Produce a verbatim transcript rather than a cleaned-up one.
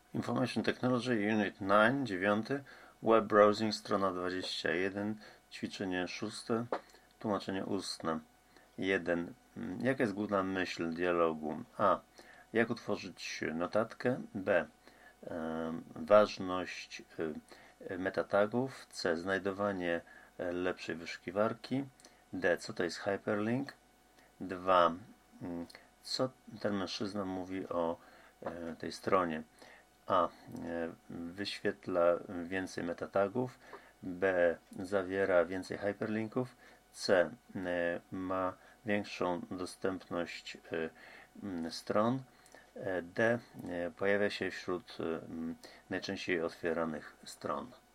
Information Technology Unit dziewięć, dziewiąty, Web Browsing, strona dwadzieścia jeden, ćwiczenie szóste, tłumaczenie ustne. jeden. Jaka jest główna myśl dialogu? A. Jak utworzyć notatkę? B. Ważność metatagów. C. Znajdowanie lepszej wyszukiwarki. D. Co to jest hyperlink? dwa. Co ten mężczyzna mówi o tej stronie? A. Wyświetla więcej metatagów. B. Zawiera więcej hyperlinków. C. Ma większą dostępność stron. D. Pojawia się wśród najczęściej otwieranych stron.